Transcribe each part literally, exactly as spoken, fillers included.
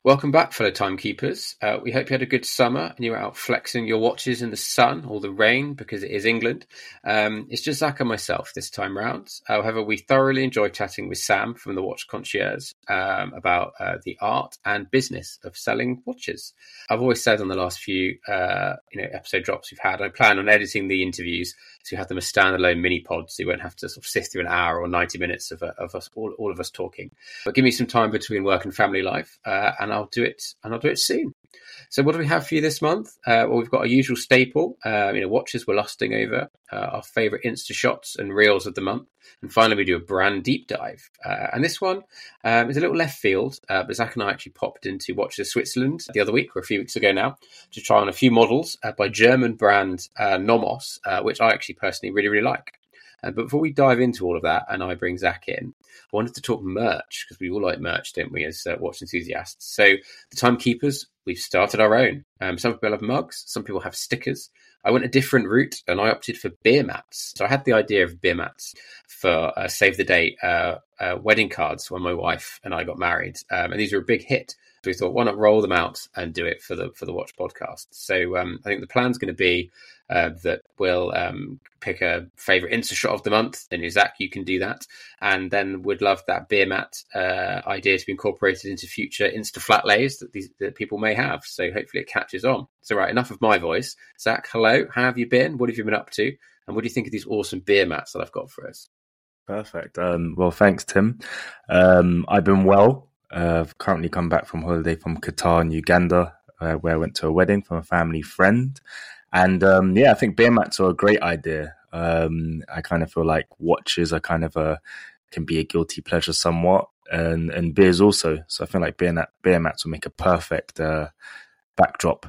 Welcome back, fellow timekeepers. Uh, we hope you had a good summer and you were out flexing your watches in the sun or the rain because it is England. Um, it's just Zach and myself this time round. However, we thoroughly enjoyed chatting with Sam from the Watch Concierge um, about uh, the art and business of selling watches. I've always said on the last few uh, you know episode drops we've had, I plan on editing the interviews so you have them as standalone mini pods so you won't have to sort of sift through an hour or ninety minutes of, uh, of us all, all of us talking. But give me some time between work and family life uh, and I'll do it and I'll do it soon. So what do we have for you this month? Uh, well, we've got a usual staple, uh, you know, watches we're lusting over, uh, our favourite Insta shots and reels of the month. And finally, we do a brand deep dive. Uh, and this one um, is a little left field, uh, but Zach and I actually popped into Watches of Switzerland the other week, or a few weeks ago now, to try on a few models uh, by German brand uh, Nomos, uh, which I actually personally really, really like. Uh, but before we dive into all of that, and I bring Zach in, I wanted to talk merch, because we all like merch, don't we, as uh, watch enthusiasts. So the timekeepers, we've started our own. Um, some people have mugs, some people have stickers. I went a different route, and I opted for beer mats. So I had the idea of beer mats for uh, Save the Date uh, uh, wedding cards when my wife and I got married. Um, and these were a big hit. So we thought, why not roll them out and do it for the for the Watch podcast? So um, I think the plan's going to be uh, that we'll um, pick a favourite Insta shot of the month. And Zach, you can do that. And then we'd love that beer mat uh, idea to be incorporated into future Insta flat lays that these that people may have. So hopefully it catches on. So right, enough of my voice. Zach, hello. How have you been? What have you been up to? And what do you think of these awesome beer mats that I've got for us? Perfect. Um, well, thanks, Tim. Um, I've been well. Uh, I've currently come back from holiday from Qatar and Uganda, uh, where I went to a wedding from a family friend. And um, yeah, I think beer mats are a great idea. Um, I kind of feel like watches are kind of a, can be a guilty pleasure somewhat, and, and beers also. So I feel like beer, mat, beer mats will make a perfect uh, backdrop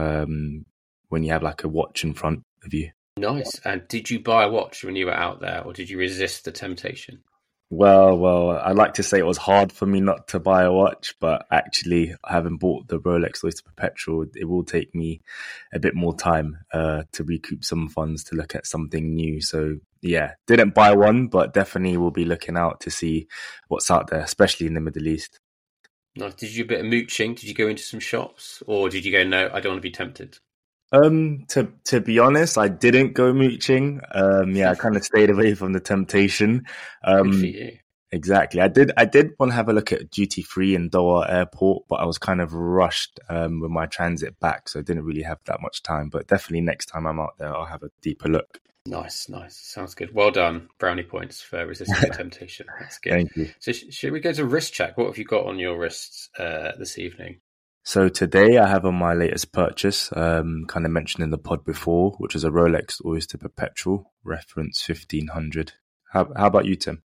um, when you have like a watch in front of you. Nice. And did you buy a watch when you were out there, or did you resist the temptation? Well, well, I like to say it was hard for me not to buy a watch, but actually, having bought the Rolex Oyster Perpetual, it will take me a bit more time uh, to recoup some funds to look at something new. So, yeah, didn't buy one, but definitely will be looking out to see what's out there, especially in the Middle East. Nice. Did you do a bit of mooching? Did you go into some shops, or did you go, no, I don't want to be tempted? Um, to to be honest, I didn't go mooching. Um, yeah, I kind of stayed away from the temptation. Um, Good for you. Exactly. I did. I did want to have a look at duty free in Doha Airport, but I was kind of rushed um, with my transit back, so I didn't really have that much time. But definitely next time I'm out there, I'll have a deeper look. Nice, nice. Sounds good. Well done. Brownie points for resisting the temptation. That's good. Thank you. So, sh- should we go to wrist check? What have you got on your wrists uh, this evening? So today I have on my latest purchase, um, kind of mentioned in the pod before, which is a Rolex Oyster Perpetual, reference fifteen hundred. How, how about you, Tim?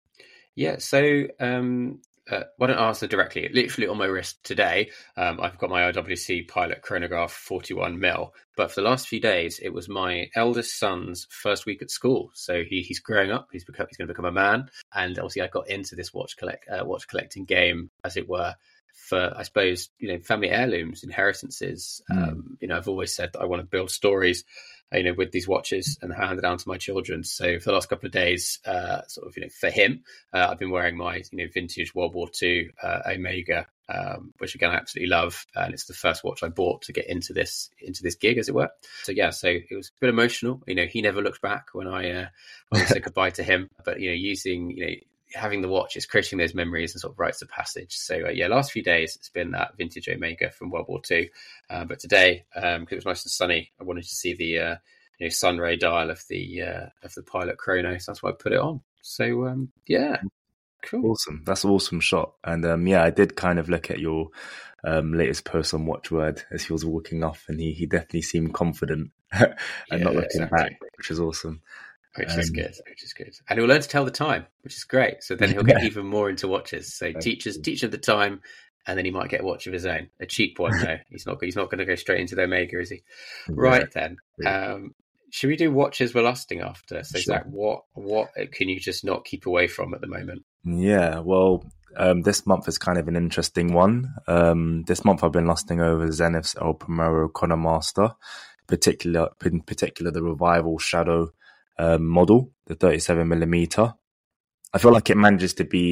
Yeah, so um, uh, why don't I answer directly? Literally on my wrist today, um, I've got my I W C Pilot chronograph forty-one mil. But for the last few days, it was my eldest son's first week at school. So he, he's growing up. He's become, he's going to become a man. And obviously I got into this watch collect uh, watch collecting game, as it were, for, I suppose, you know, family heirlooms, inheritances. Mm. Um, you know, I've always said that I want to build stories, you know, with these watches and hand it down to my children. So for the last couple of days, uh, sort of, you know, for him, uh, I've been wearing my, you know, vintage World War Two uh, Omega, um, which again I absolutely love, and it's the first watch I bought to get into this into this gig, as it were. So yeah, so it was a bit emotional. You know, he never looked back when I uh, when I said goodbye to him. But you know, using you know. having the watch is creating those memories and sort of rites of passage. So uh, yeah, last few days it's been that vintage Omega from World War Two, uh, but today um, because it was nice and sunny, I wanted to see the uh, you know sunray dial of the uh, of the Pilot chrono, so that's why I put it on. So um, yeah, cool, awesome. That's an awesome shot. And um, yeah, I did kind of look at your um, latest post on Watchword as he was walking off, and he he definitely seemed confident and yeah, not looking exactly. back, which is awesome. Which is um, good, which is good. And he'll learn to tell the time, which is great. So then he'll get even more into watches. So teachers teach him the time, and then he might get a watch of his own. A cheap one, no. He's not He's not going to go straight into the Omega, is he? Yeah. Right then. Um, should we do watches we're lusting after? So sure. Zach, what, what can you just not keep away from at the moment? Yeah, well, um, this month is kind of an interesting one. Um, this month I've been lusting over Zenith's El Primero Chronomaster, particular, in particular the Revival Shadow Um, model, the thirty-seven millimeter. I feel like it manages to be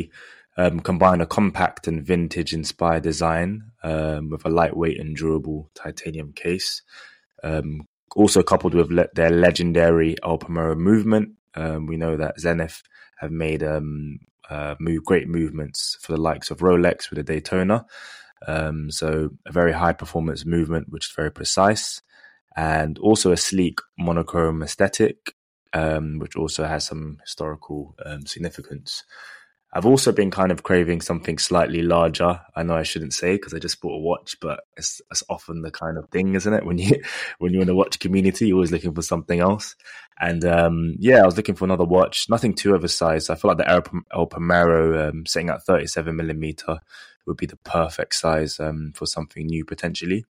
um, combine a compact and vintage-inspired design um, with a lightweight and durable titanium case. Um, also coupled with le- their legendary El Primero movement. Um, we know that Zenith have made um, uh, move, great movements for the likes of Rolex with the Daytona. Um, so a very high-performance movement, which is very precise. And also a sleek monochrome aesthetic, um, which also has some historical um, significance. I've also been kind of craving something slightly larger. I know I shouldn't say because I just bought a watch, but it's, it's often the kind of thing, isn't it? When you when you're in a watch community, you're always looking for something else. And um, yeah, I was looking for another watch, nothing too oversized. I feel like the El, El Primero um, sitting at thirty-seven millimeter would be the perfect size um, for something new potentially.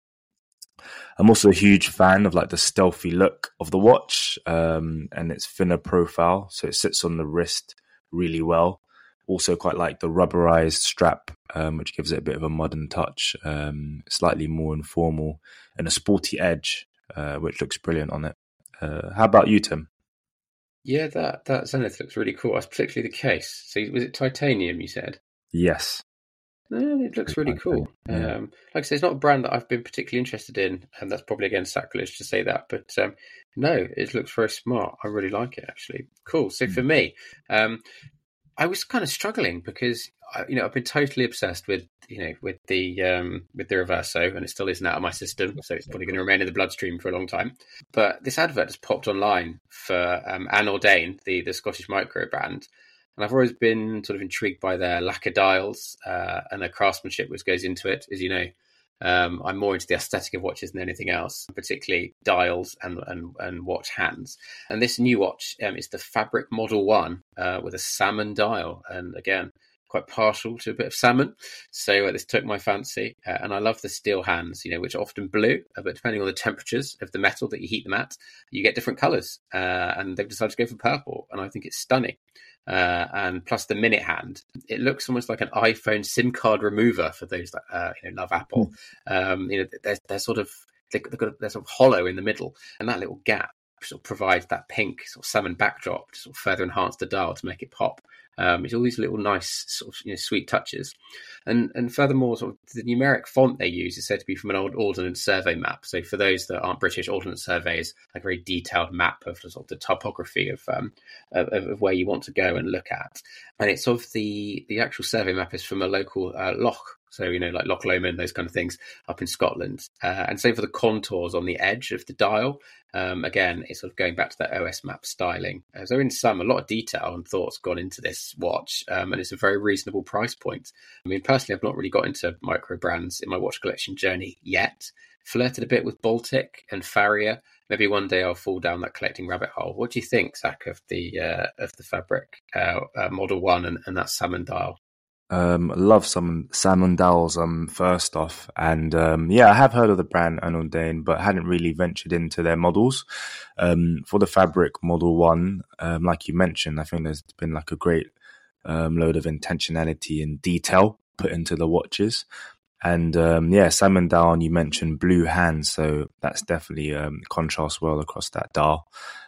I'm also a huge fan of like the stealthy look of the watch um, and its thinner profile, so it sits on the wrist really well. Also quite like the rubberized strap, um, which gives it a bit of a modern touch, um, slightly more informal, and a sporty edge, uh, which looks brilliant on it. Uh, how about you, Tim? Yeah, that, that Zenith looks really cool. That's particularly the case. So was it titanium, you said? Yes. No, it looks really cool. Yeah. Um, like I say, it's not a brand that I've been particularly interested in, and that's probably again sacrilege to say that. But um, no, it looks very smart. I really like it, actually. Cool. So for me, um, I was kind of struggling because you know I've been totally obsessed with you know with the um, with the Reverso, and it still isn't out of my system, so it's probably going to remain in the bloodstream for a long time. But this advert has popped online for um, Anordain, the the Scottish micro brand. And I've always been sort of intrigued by their lacquer dials uh, and their craftsmanship, which goes into it. As you know, um, I'm more into the aesthetic of watches than anything else, particularly dials and and, and watch hands. And this new watch um, is the Fabric Model One uh, with a salmon dial, and again, quite partial to a bit of salmon. So uh, this took my fancy, uh, and I love the steel hands, you know, which are often blue, uh, but depending on the temperatures of the metal that you heat them at, you get different colours. Uh, and they've decided to go for purple, and I think it's stunning. Uh, and plus the minute hand, it looks almost like an iPhone SIM card remover for those that uh, you know love Apple. Mm. Um, you know, they're, they're sort of they've got they're sort of hollow in the middle, and that little gap sort of provides that pink sort of salmon backdrop to sort of further enhance the dial to make it pop. Um, it's all these little nice sort of you know sweet touches, and and furthermore, sort of the numeric font they use is said to be from an old Ordnance Survey map. So for those that aren't British, Ordnance Survey is a very detailed map of the, sort of the topography of, um, of of where you want to go and look at, and it's of the the actual survey map is from a local uh, loch. So, you know, like Loch Lomond, those kind of things up in Scotland. Uh, and same for the contours on the edge of the dial. Um, again, it's sort of going back to that O S map styling. Uh, so in sum, a lot of detail and thought's gone into this watch. Um, and it's a very reasonable price point. I mean, personally, I've not really got into micro brands in my watch collection journey yet. Flirted a bit with Baltic and Farrier. Maybe one day I'll fall down that collecting rabbit hole. What do you think, Zach, of the uh, of the Fabric uh, uh, Model One and, and that salmon dial? Um, I love some salmon dials, um, first off. And, um, yeah, I have heard of the brand Anordain, but hadn't really ventured into their models. Um, for the Fabric Model One, um, like you mentioned, I think there's been like a great, um, load of intentionality and detail put into the watches. And, um, yeah, salmon dial, and you mentioned blue hands. So that's definitely, um, contrasts well across that dial.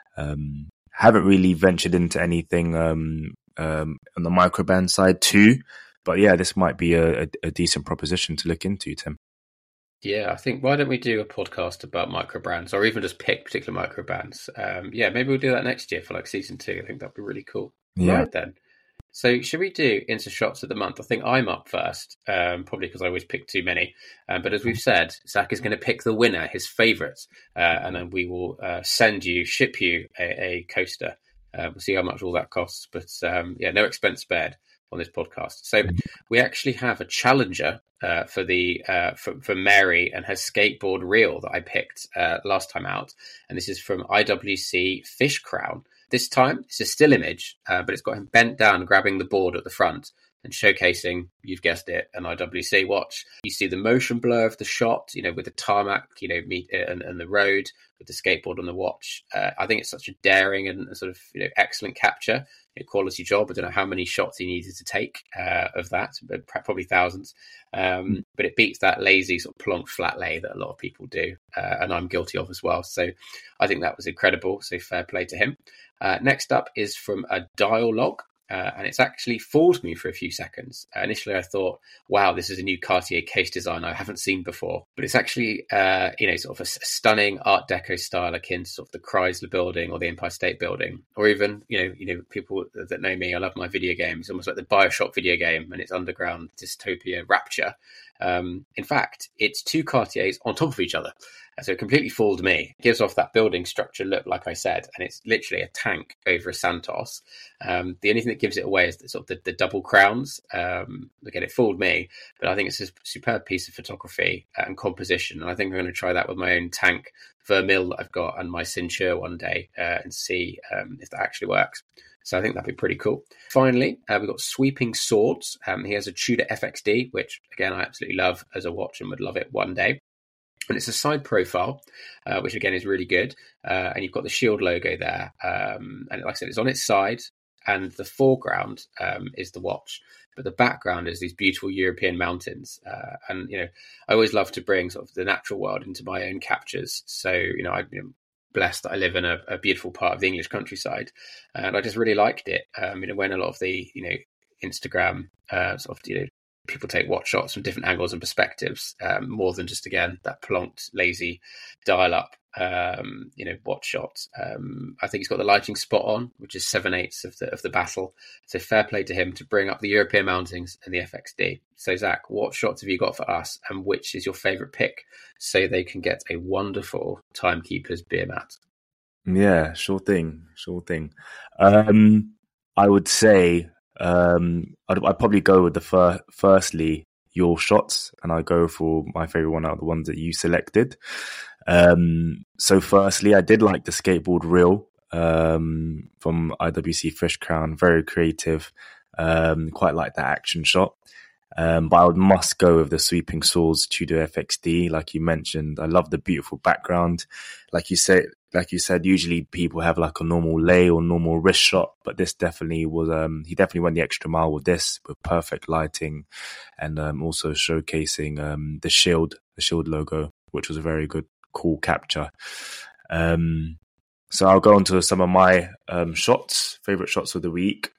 Um, haven't really ventured into anything, um, um, on the microband side too. But yeah, this might be a, a, a decent proposition to look into, Tim. Yeah, I think why don't we do a podcast about micro brands, or even just pick particular micro brands? Um, yeah, maybe we'll do that next year for like season two. I think that'd be really cool. Yeah. Right then. So should we do Insta Shots of the month? I think I'm up first, um, probably because I always pick too many. Um, but as we've said, Zach is going to pick the winner, his favourites, uh, and then we will uh, send you, ship you a, a coaster. Uh, we'll see how much all that costs. But um, yeah, no expense spared on this podcast. So we actually have a challenger uh, for the uh, for, for Mary and her skateboard reel that I picked uh, last time out, and this is from I W C Fish Crown. This time it's a still image, uh, but it's got him bent down, grabbing the board at the front and showcasing, you've guessed it, an I W C watch. You see the motion blur of the shot, you know, with the tarmac, you know, meet and, and the road with the skateboard on the watch. Uh, I think it's such a daring and sort of you know excellent capture. A quality job. I don't know how many shots he needed to take uh, of that, but probably thousands. Um, but it beats that lazy sort of plonk flat lay that a lot of people do, uh, and I'm guilty of as well. So I think that was incredible. So fair play to him. Uh, next up is from a dial log. uh, and it's actually fooled me for a few seconds. Uh, initially, I thought, wow, this is a new Cartier case design I haven't seen before. But it's actually, uh, you know, sort of a, a stunning Art Deco style akin to sort of the Chrysler Building or the Empire State Building, or even, you know, you know, people that know me, I love my video games, almost like the BioShock video game and its underground dystopia Rapture. Um, in fact, it's two Cartiers on top of each other. So it completely fooled me. It gives off that building structure look, like I said, and it's literally a tank over a Santos. Um, the only thing that gives it away is the, sort of the, the double crowns. Um, again, it fooled me, but I think it's a superb piece of photography and composition. And I think I'm going to try that with my own tank Vermeil that I've got and my Cincher one day uh, and see um, if that actually works. So I think that'd be pretty cool. Finally, uh, we've got Sweeping Swords. Um, he has a Tudor F X D, which, again, I absolutely love as a watch and would love it one day. And it's a side profile, uh, which again is really good. Uh, and you've got the Shield logo there. Um, and like I said, it's on its side, and the foreground um, is the watch. But the background is these beautiful European mountains. Uh, and, you know, I always love to bring sort of the natural world into my own captures. So, you know, I'm you know, blessed that I live in a, a beautiful part of the English countryside. And I just really liked it. Um, you know, when a lot of the, you know, Instagram uh, sort of, you know, people take watch shots from different angles and perspectives, um, more than just, again, that plonked, lazy dial-up, um, you know, watch shots. Um, I think he's got the lighting spot on, which is seven-eighths of the of the battle. So fair play to him to bring up the European mountains and the F X D. So, Zach, what shots have you got for us, and which is your favourite pick so they can get a wonderful Timekeepers beer mat? Yeah, sure thing, sure thing. Um, I would say... Um, I'd, I'd probably go with the fir- firstly your shots, and I go for my favorite one out of the ones that you selected. Um, so firstly, I did like the skateboard reel um, from I W C Fish Crown, very creative. Um, quite like that action shot. Um, but I would must go with the Sweeping Swords Tudor F X D, like you mentioned. I love the beautiful background. Like you said, like you said, usually people have like a normal lay or normal wrist shot, but this definitely was, um, he definitely went the extra mile with this, with perfect lighting and, um, also showcasing, um, the shield, the shield logo, which was a very good, cool capture. Um, so I'll go on to some of my, um, shots, favorite shots of the week,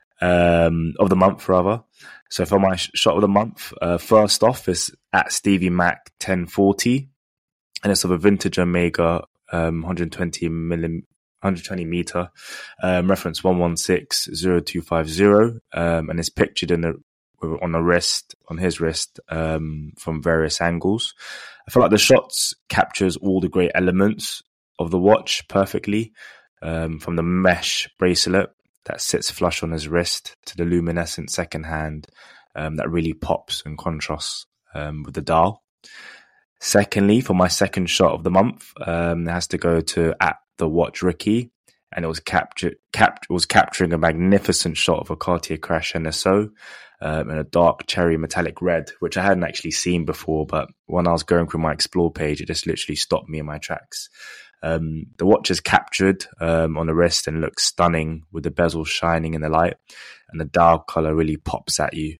um, of the month rather. So for my sh- shot of the month, uh, first off is at Stevie Mac ten forty, and it's of a vintage Omega, um, one twenty millim, one twenty meter, um, reference one one six zero two five zero, um, and it's pictured in the on a wrist, on his wrist, um, from various angles. I feel like the shots captures all the great elements of the watch perfectly, um, from the mesh bracelet that sits flush on his wrist to the luminescent second hand, um, that really pops and contrasts, um, with the dial. Secondly, for my second shot of the month, um, it has to go to at the Watch Ricky, and it was captured, cap, it was capturing a magnificent shot of a Cartier Crash N S O, um, in a dark cherry metallic red, which I hadn't actually seen before, but when I was going through my Explore page, it just literally stopped me in my tracks. Um, the watch is captured, um, on the wrist and looks stunning with the bezel shining in the light, and the dial color really pops at you,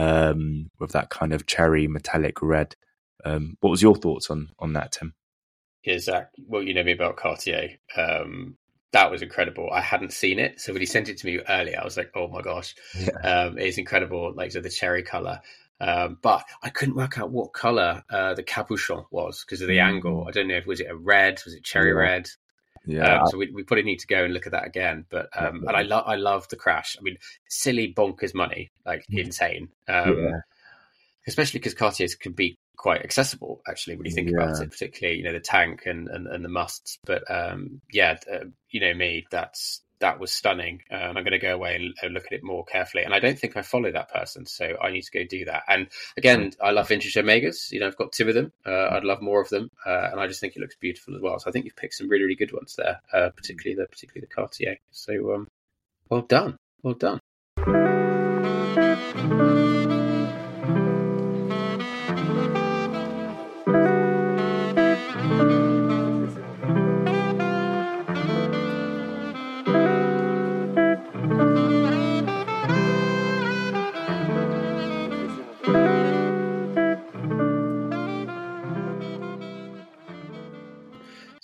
um, with that kind of cherry metallic red. Um, what was your thoughts on, on that, Tim? Yeah, Zach, well, you know me about Cartier. Um, that was incredible. I hadn't seen it. So when he sent it to me earlier, I was like, oh my gosh, Yeah. um, it's incredible. Like, so the cherry color. Um, but I couldn't work out what color uh, the capuchon was because of the mm. angle. I don't know if was it a red, was it cherry yeah. red? Yeah. Um, so we, we probably need to go and look at that again. But um, yeah. and I love I love the Crash. I mean, silly bonkers money, like insane. Um, yeah. Especially because Cartiers can be quite accessible, actually, when you think yeah. about it. Particularly, you know, the tank and and, and the musts. But um, yeah, uh, you know me, that's. That was stunning. Um, I'm going to go away and, and look at it more carefully. And I don't think I follow that person, so I need to go do that. And again, I love vintage Omegas. You know, I've got two of them. Uh, I'd love more of them, uh, and I just think it looks beautiful as well. So I think you've picked some really, really good ones there, uh, particularly the particularly the Cartier. So um, well done, well done.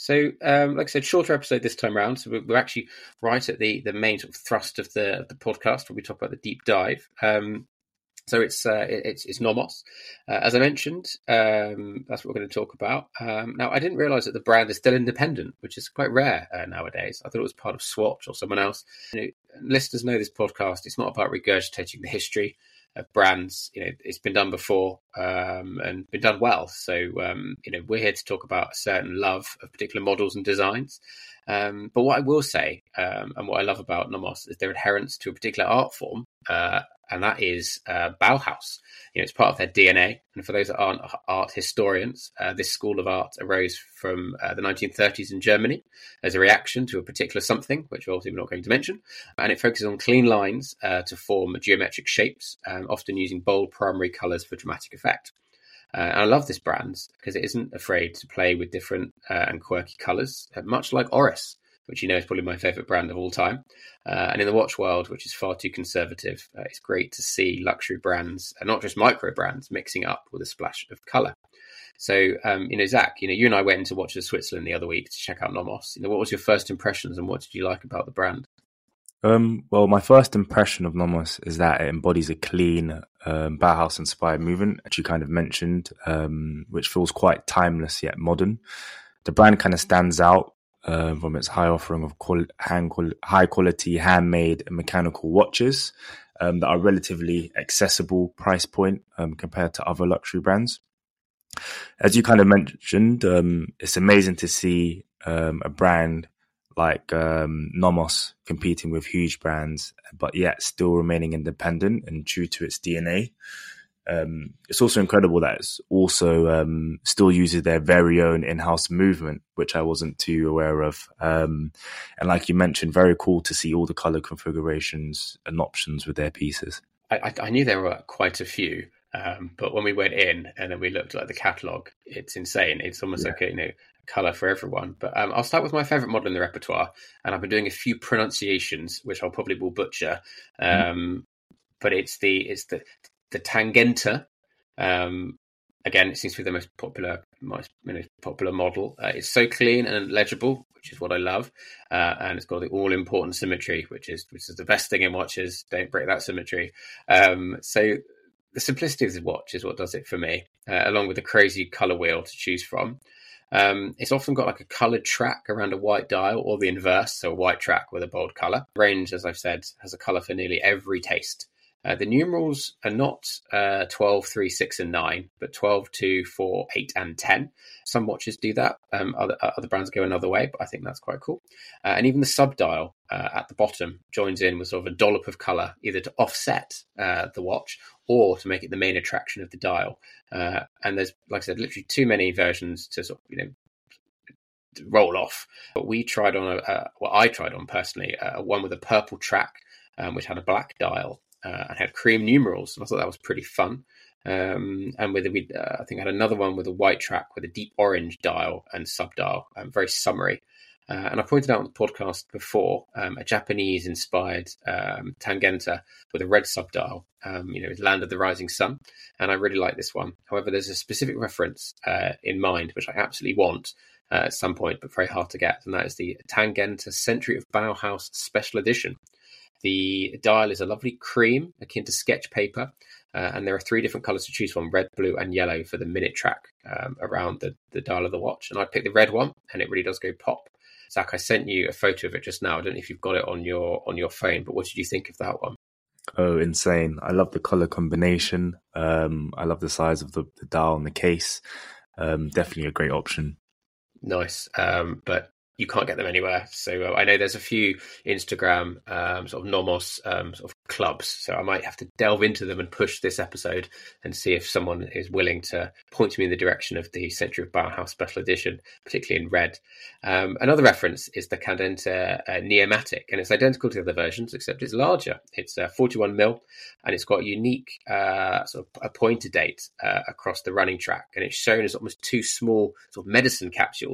So, um, like I said, shorter episode this time around. So we're, we're actually right at the the main sort of thrust of the of the podcast where we talk about the deep dive. Um, so it's uh, it, it's it's Nomos, uh, as I mentioned. Um, that's what we're going to talk about. Um, now, I didn't realise that the brand is still independent, which is quite rare uh, nowadays. I thought it was part of Swatch or someone else. You know, listeners know this podcast. It's not about regurgitating the history of brands. You know, it's been done before um, and been done well. So, um, you know, we're here to talk about a certain love of particular models and designs. Um, but what I will say, um, and what I love about Nomos, is their adherence to a particular art form, uh, and that is uh, Bauhaus. You know, it's part of their D N A. And for those that aren't art historians, uh, this school of art arose from uh, the nineteen thirties in Germany as a reaction to a particular something, which obviously we're not going to mention. And it focuses on clean lines uh, to form geometric shapes, um, often using bold primary colours for dramatic effect. Uh, and I love this brand because it isn't afraid to play with different uh, and quirky colours, uh, much like Oris, which you know is probably my favourite brand of all time. Uh, and in the watch world, which is far too conservative, uh, it's great to see luxury brands, and not just micro brands, mixing up with a splash of colour. So, um, you know, Zach, you know, you and I went into Watches of Switzerland the other week to check out Nomos. You know, what was your first impressions and what did you like about the brand? Um, well, my first impression of Nomos is that it embodies a clean um, Bauhaus-inspired movement, as you kind of mentioned, um, which feels quite timeless yet modern. The brand kind of stands out uh, from its high offering of quali- hand quali- high-quality handmade and mechanical watches um, that are relatively accessible price point um, compared to other luxury brands. As you kind of mentioned, um, it's amazing to see um, a brand like um, Nomos competing with huge brands, but yet still remaining independent and true to its D N A. Um, it's also incredible that it's also um, still uses their very own in-house movement, which I wasn't too aware of. Um, and like you mentioned, very cool to see all the color configurations and options with their pieces. I, I knew there were quite a few, um, but when we went in and then we looked at the catalogue, it's insane. It's almost yeah. like a, you know, colour for everyone. But um, I'll start with my favourite model in the repertoire, and I've been doing a few pronunciations, which I'll probably will butcher. Um, mm-hmm. But it's the it's the the Tangenta. Um, again, it seems to be the most popular most you know, popular model. Uh, it's so clean and legible, which is what I love, uh, and it's got the all important symmetry, which is which is the best thing in watches. Don't break that symmetry. Um, so the simplicity of the watch is what does it for me, uh, along with the crazy colour wheel to choose from. Um, it's often got like a coloured track around a white dial, or the inverse, so a white track with a bold colour. Range, as I've said, has a colour for nearly every taste. Uh, the numerals are not uh, twelve, three, six, and nine, but twelve, two, four, eight, and ten. Some watches do that. Um, other, other brands go another way, but I think that's quite cool. Uh, and even the sub-dial uh, at the bottom joins in with sort of a dollop of colour, either to offset uh, the watch or to make it the main attraction of the dial. Uh, and there's, like I said, literally too many versions to sort of, you know, roll off. But we tried on, a, uh, well, I tried on personally, uh, one with a purple track, um, which had a black dial. Uh, and had cream numerals, and I thought that was pretty fun. Um, and with we, uh, I think I had another one with a white track with a deep orange dial and sub dial, um, very summery. Uh, and I pointed out on the podcast before um, a Japanese-inspired um, Tangenta with a red sub dial. Um, you know, it's Land of the Rising Sun, and I really like this one. However, there's a specific reference uh, in mind which I absolutely want uh, at some point, but very hard to get, and that is the Tangenta Century of Bauhaus Special Edition. The dial is a lovely cream, akin to sketch paper, uh, and there are three different colours to choose from, red, blue, and yellow for the minute track um, around the, the dial of the watch. And I picked the red one, and it really does go pop. Zach, I sent you a photo of it just now. I don't know if you've got it on your on your phone, but what did you think of that one? Oh, insane. I love the colour combination. Um, I love the size of the, the dial and the case. Um, definitely a great option. Nice. Um, but you can't get them anywhere. So uh, I know there's a few Instagram um, sort of Nomos um, sort of clubs. So I might have to delve into them and push this episode and see if someone is willing to point me in the direction of the Century of Bauhaus Special Edition, particularly in red. Um, another reference is the Cadenta uh, Neomatic, and it's identical to the other versions, except it's larger. It's uh, forty-one mil, and it's got a unique uh, sort of a pointer date uh, across the running track, and it's shown as almost two small sort of medicine capsules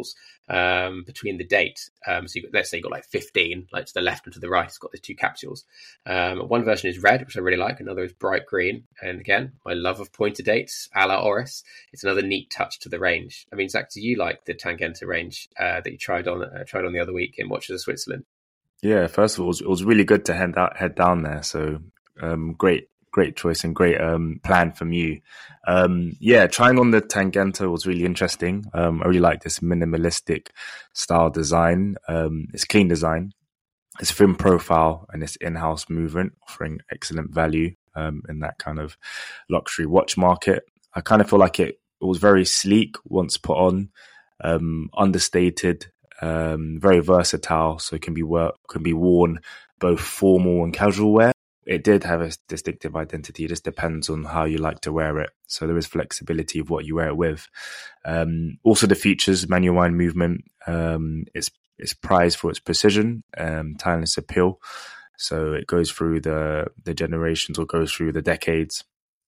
um, between the date. Um, so you got, let's say you got like fifteen, like to the left and to the right, it's got the two capsules. Um, one version is red, which I really like. Another is bright green. And again, my love of pointer dates, a la Oris. It's another neat touch to the range. I mean, Zach, do you like the Tangenta range uh, that you tried on uh, tried on the other week in Watches of Switzerland? Yeah, first of all, it was, it was really good to head out, head down there. So um, great, great choice and great um, plan from you. Um, yeah, trying on the Tangenta was really interesting. Um, I really like this minimalistic style design. Um, it's clean design, it's thin profile, and it's in-house movement, offering excellent value um, in that kind of luxury watch market. I kind of feel like it, it was very sleek once put on, um, understated. Um, very versatile, so it can be work can be worn both formal and casual wear. It did have a distinctive identity. It just depends on how you like to wear it. So there is flexibility of what you wear it with. Um, also, the features, manual wind movement. Um, it's it's prized for its precision, um, timeless appeal. So it goes through the the generations or goes through the decades.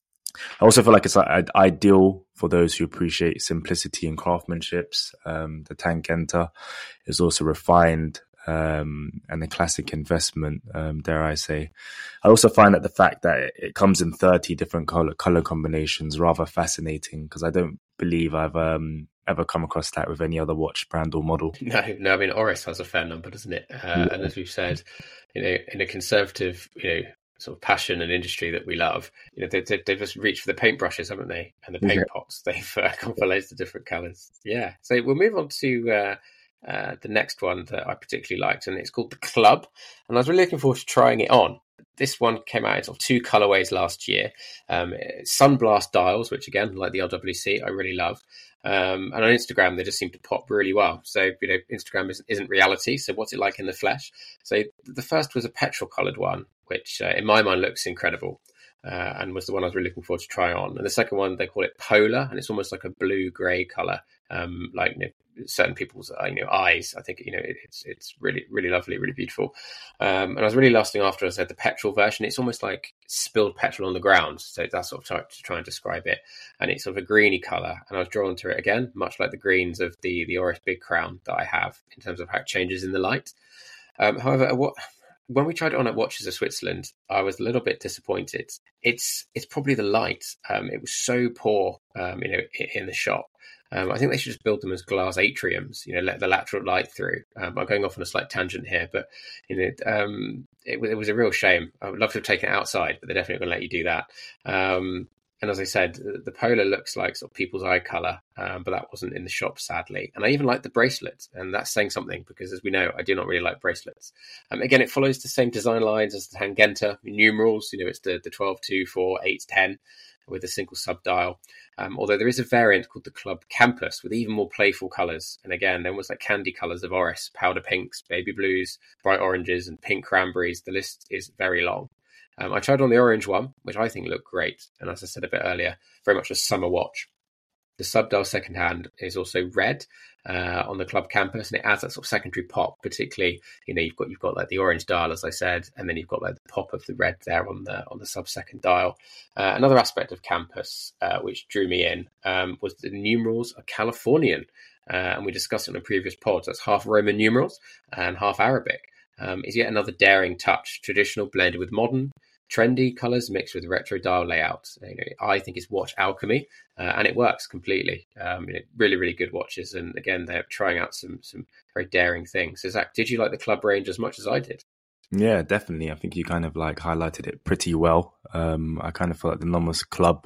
I also feel like it's uh, ideal for those who appreciate simplicity and craftsmanship. Um, the Tangenta is also refined um, and a classic investment, um, dare I say. I also find that the fact that it, it comes in thirty different color, color combinations rather fascinating, because I don't believe I've um, ever come across that with any other watch brand or model. No, no. I mean, Oris has a fair number, doesn't it? Uh, yeah. And as we've said, you know, in a conservative, you know, sort of passion and industry that we love, you know, they, they, they've just reached for the paintbrushes, haven't they? And the paint yeah. pots. They've uh, gone for loads of different colours. Yeah. So we'll move on to uh, uh, the next one that I particularly liked, and it's called the Club. And I was really looking forward to trying it on. This one came out in sort of two colorways last year. Um, Sunblast dials, which again, like the L W C, I really love. Um, and on Instagram, they just seem to pop really well. So, you know, Instagram isn't, isn't reality. So what's it like in the flesh? So the first was a petrol coloured one, which uh, in my mind looks incredible. Uh, and was the one I was really looking forward to try on. And the second one, they call it Polar, and it's almost like a blue-grey colour, um, like, you know, certain people's uh, you know eyes. I think, you know, it, it's it's really, really lovely, really beautiful. Um, and I was really lusting after I said the petrol version. It's almost like spilled petrol on the ground. So that's sort of try, to try and describe it. And it's sort of a greeny colour. And I was drawn to it again, much like the greens of the, the Oris Big Crown that I have in terms of how it changes in the light. Um, however, what... When we tried it on at Watches of Switzerland, I was a little bit disappointed. It's it's probably the light. Um, it was so poor, um, you know, in the shop. Um, I think they should just build them as glass atriums, you know, let the lateral light through. Um, I'm going off on a slight tangent here, but you know, um, it, it was a real shame. I would love to have taken it outside, but they're definitely going to let you do that. Um, And as I said, the Polar looks like sort of people's eye colour, um, but that wasn't in the shop, sadly. And I even like the bracelet, and that's saying something because, as we know, I do not really like bracelets. Um, again, it follows the same design lines as the Tangenta numerals. You know, it's the, the twelve, two, four, eight, ten with a single sub-dial. Um, although there is a variant called the Club Campus with even more playful colours. And again, there was like candy colours of Oris, powder pinks, baby blues, bright oranges, and pink cranberries. The list is very long. Um, I tried on the orange one, which I think looked great. And as I said a bit earlier, very much a summer watch. The sub-dial secondhand is also red uh, on the Club Campus, and it adds that sort of secondary pop. Particularly, you know, you've got you've got like the orange dial, as I said, and then you've got like the pop of the red there on the on the sub-second dial. Uh, another aspect of Campus uh, which drew me in um, was the numerals are Californian, uh, and we discussed it in a previous pod. That's half Roman numerals and half Arabic. Um, is yet another daring touch, traditional blended with modern. Trendy colours mixed with retro dial layouts. You know, I think it's watch alchemy, uh, and it works completely. Um, you know, really, really good watches. And again, they're trying out some some very daring things. So Zach, did you like the Club range as much as I did? Yeah, definitely. I think you kind of like highlighted it pretty well. Um, I kind of feel like the Nomos Club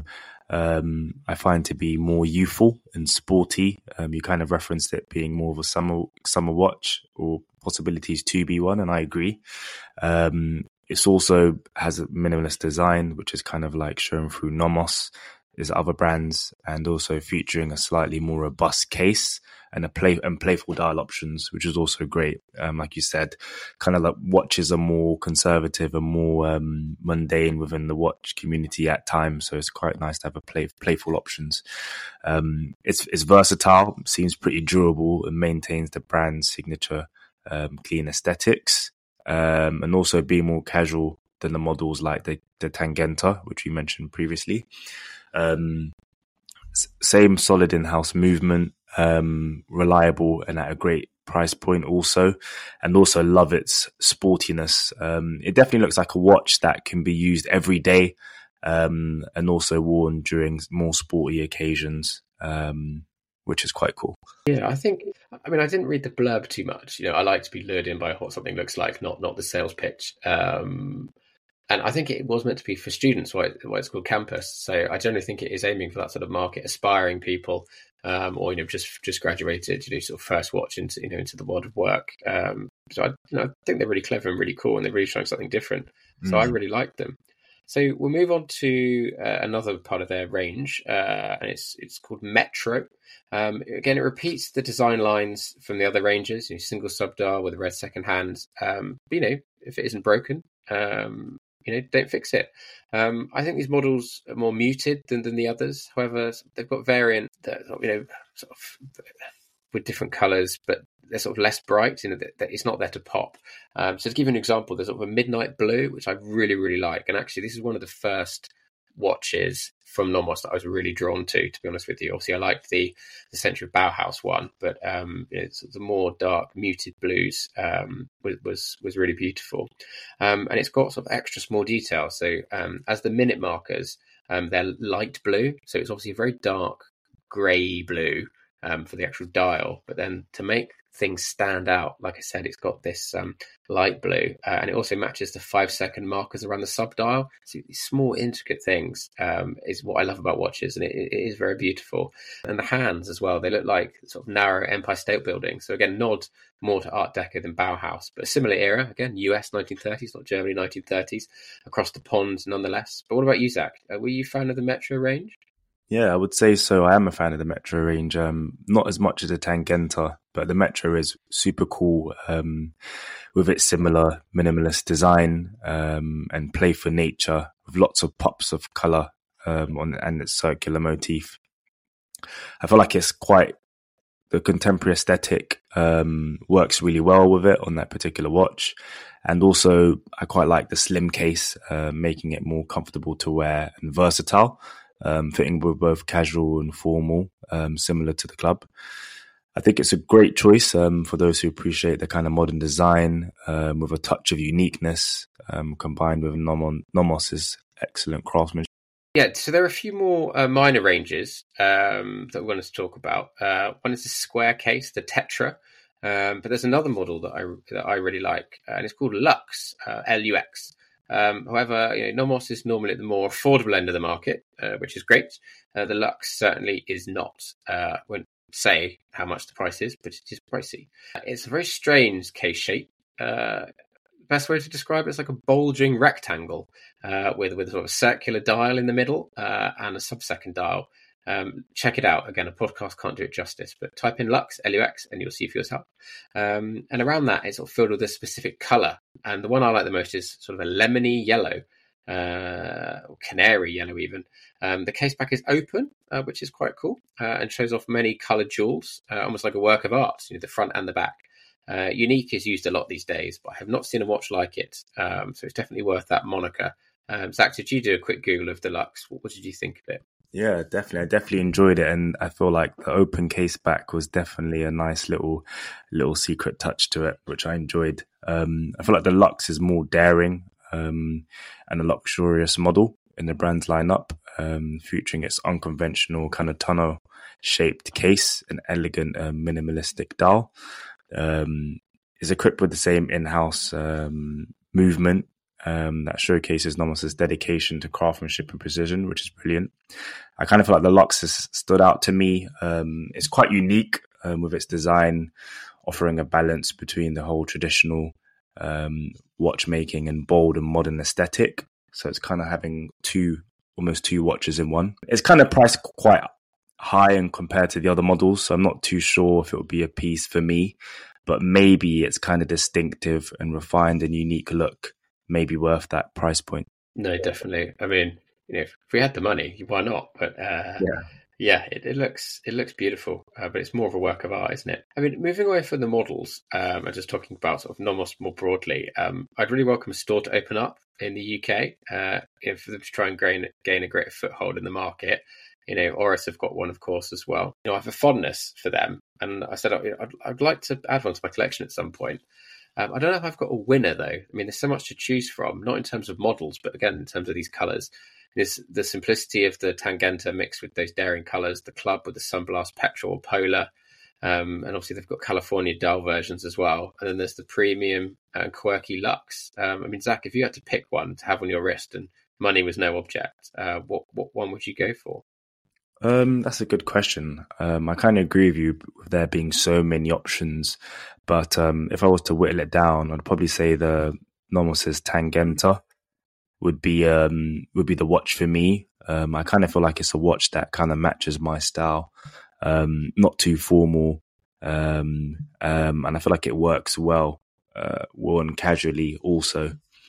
um, I find to be more youthful and sporty. Um, you kind of referenced it being more of a summer summer watch or possibilities to be one, and I agree. Um, It also has a minimalist design, which is kind of like shown through Nomos, is other brands, and also featuring a slightly more robust case and a play and playful dial options, which is also great. Um, like you said, kind of like watches are more conservative and more um, mundane within the watch community at times, so it's quite nice to have a play, playful options. Um, it's it's versatile, seems pretty durable, and maintains the brand's signature um, clean aesthetics. Um, and also be more casual than the models like the, the Tangenta, which we mentioned previously. Um, same solid in-house movement, um, reliable and at a great price point also, and also love its sportiness. Um, it definitely looks like a watch that can be used every day, um, and also worn during more sporty occasions, um, which is quite cool. Yeah, I think, I mean, I didn't read the blurb too much. You know, I like to be lured in by what something looks like, not not the sales pitch. Um, and I think it was meant to be for students, why, why it's called Campus. So I generally think it is aiming for that sort of market, aspiring people, um, or, you know, just just graduated, you know, sort of first watch into, you know, into the world of work. Um, so I, you know, I think they're really clever and really cool, and they're really showing something different. So mm. I really like them. So we'll move on to uh, another part of their range, uh, and it's it's called Metro. Um, again, it repeats the design lines from the other ranges, you know, single subdial with a red second hand. Um, but, you know, if it isn't broken, um, you know, don't fix it. Um, I think these models are more muted than, than the others. However, they've got variant that, you know, sort of with different colours, but they're sort of less bright. You know, that, that it's not there to pop. Um, so to give you an example, there's sort of a midnight blue, which I really, really like. And actually, this is one of the first watches from Nomos that I was really drawn to, to be honest with you. Obviously, I liked the, the Century of Bauhaus one, but um, it's the more dark, muted blues um, was, was was really beautiful. Um, and it's got sort of extra small detail. So um, as the minute markers, um, they're light blue. So it's obviously a very dark grey blue um, for the actual dial. But then to make things stand out, like I said, it's got this um, light blue, uh, and it also matches the five second markers around the subdial. So these small intricate things um, is what I love about watches, and it, it is very beautiful. And the hands as well, they look like sort of narrow Empire State Building. So again, nod more to Art Deco than Bauhaus, but a similar era, again, U S nineteen thirties, not Germany nineteen thirties, across the pond nonetheless. But what about you, Zach? Uh, were you a fan of the Metro range? Yeah, I would say so. I am a fan of the Metro range. Um, not as much as the Tangenta, but the Metro is super cool um, with its similar minimalist design um, and play for nature with lots of pops of colour um, on and its circular motif. I feel like it's quite the contemporary aesthetic um, works really well with it on that particular watch. And also, I quite like the slim case, uh, making it more comfortable to wear and versatile. Um, fitting with both casual and formal, um, similar to the club. I think it's a great choice um, for those who appreciate the kind of modern design um, with a touch of uniqueness um, combined with Nomos, Nomos's excellent craftsmanship. Yeah, so there are a few more uh, minor ranges um, that we wanted to talk about. Uh, one is the square case, the Tetra, um, but there's another model that I that I really like, uh, and it's called Lux, uh, L U X. Um, however, you know, Nomos is normally at the more affordable end of the market, uh, which is great. Uh, the Lux certainly is not. Uh, I won't say how much the price is, but it is pricey. It's a very strange case shape. Uh, best way to describe it is like a bulging rectangle uh, with with sort of a circular dial in the middle uh, and a sub-second dial. Um, check it out. Again, a podcast can't do it justice, but type in Lux, L U X, and you'll see for yourself. Um, and around that, it's sort of filled with a specific colour. And the one I like the most is sort of a lemony yellow, uh, or canary yellow even. Um, the case back is open, uh, which is quite cool, uh, and shows off many coloured jewels, uh, almost like a work of art, you know, the front and the back. Uh, unique is used a lot these days, but I have not seen a watch like it. Um, so it's definitely worth that moniker. Um, Zach, did you do a quick Google of the Lux? What, what did you think of it? Yeah, definitely. I definitely enjoyed it. And I feel like the open case back was definitely a nice little little secret touch to it, which I enjoyed. Um, I feel like the Lux is more daring um, and a luxurious model in the brand's lineup, um, featuring its unconventional kind of tunnel-shaped case and elegant uh, minimalistic dial. Um, is equipped with the same in-house um, movement Um, that showcases Nomos's dedication to craftsmanship and precision, which is brilliant. I kind of feel like the Lux has stood out to me. Um, it's quite unique um, with its design, offering a balance between the whole traditional um, watchmaking and bold and modern aesthetic. So it's kind of having two, almost two watches in one. It's kind of priced quite high and compared to the other models, so I'm not too sure if it would be a piece for me, but maybe it's kind of distinctive and refined and unique look. Maybe worth that price point. No, definitely. I mean, you know, if we had the money, why not? But uh, yeah, yeah, it, it looks it looks beautiful, uh, but it's more of a work of art, isn't it? I mean, moving away from the models, um, and just talking about sort of Nomos more broadly, um, I'd really welcome a store to open up in the U K, uh, you know, for them to try and gain gain a greater foothold in the market. You know, Oris have got one, of course, as well. You know, I have a fondness for them, and I said I'd, I'd like to add one to my collection at some point. Um, I don't know if I've got a winner though. I mean, there's so much to choose from, not in terms of models, but again in terms of these colours. There's the simplicity of the Tangenta mixed with those daring colours, the Club with the Sunblast Petrol Polar, um, and obviously they've got California dull versions as well. And then there's the premium and quirky Lux. Um, I mean, Zach, if you had to pick one to have on your wrist and money was no object, uh, what what one would you go for? Um, that's a good question. Um, I kind of agree with you with there being so many options, but um, if I was to whittle it down, I'd probably say the Nomos's Tangenta would be um, would be the watch for me. Um, I kind of feel like it's a watch that kind of matches my style, um, not too formal, um, um, and I feel like it works well, uh, worn casually also.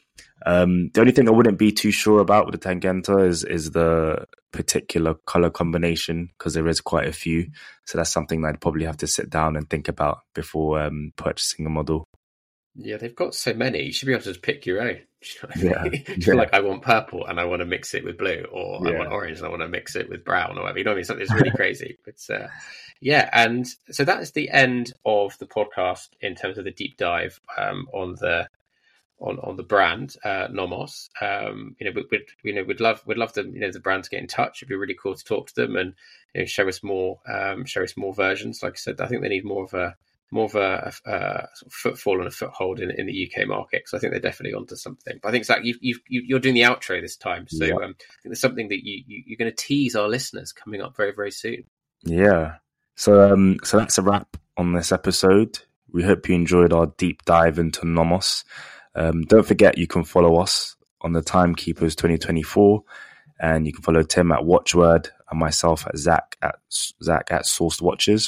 Um, the only thing I wouldn't be too sure about with the Tangenta is is the particular color combination, because there is quite a few. So that's something that I'd probably have to sit down and think about before um, purchasing a model. Yeah, they've got so many. You should be able to just pick your own. Yeah, you feel like I want purple and I want to mix it with blue, or yeah. I want orange and I want to mix it with brown, or whatever. You know what I mean? Something's really crazy. But uh, yeah, and so that is the end of the podcast in terms of the deep dive um, on the on on the brand uh, Nomos. Um, you know, we'd, we'd you know we'd love we'd love the you know the brand to get in touch. It'd be really cool to talk to them and you know, show us more um, show us more versions. Like I said, I think they need more of a more of a, a, a sort of footfall and a foothold in, in the U K market. So I think they're definitely onto something. But I think Zach, you've, you've, you're doing the outro this time, so yeah. um, I think there's something that you, you you're going to tease our listeners coming up very very soon. Yeah. So um, so that's a wrap on this episode. We hope you enjoyed our deep dive into Nomos. Um, don't forget you can follow us on the Timekeepers twenty twenty-four, and you can follow Tim at Watchword and myself at Zach at Zach at Sourced Watches.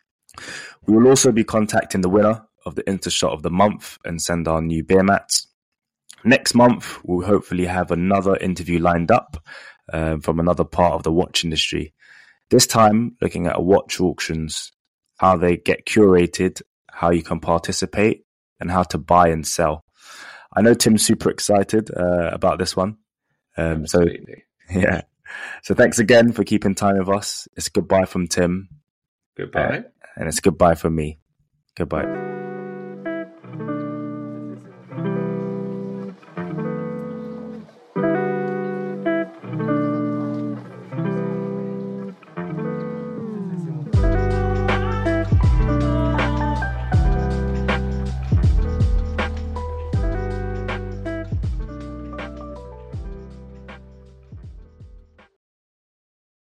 We will also be contacting the winner of the Intershot of the month and send our new beer mats. Next month, we'll hopefully have another interview lined up uh, from another part of the watch industry. This time, looking at watch auctions, how they get curated, how you can participate, and how to buy and sell. I know Tim's super excited uh, about this one. Um, so, yeah. So thanks again for keeping time with us. It's goodbye from Tim. Goodbye. Uh, and it's goodbye from me. Goodbye.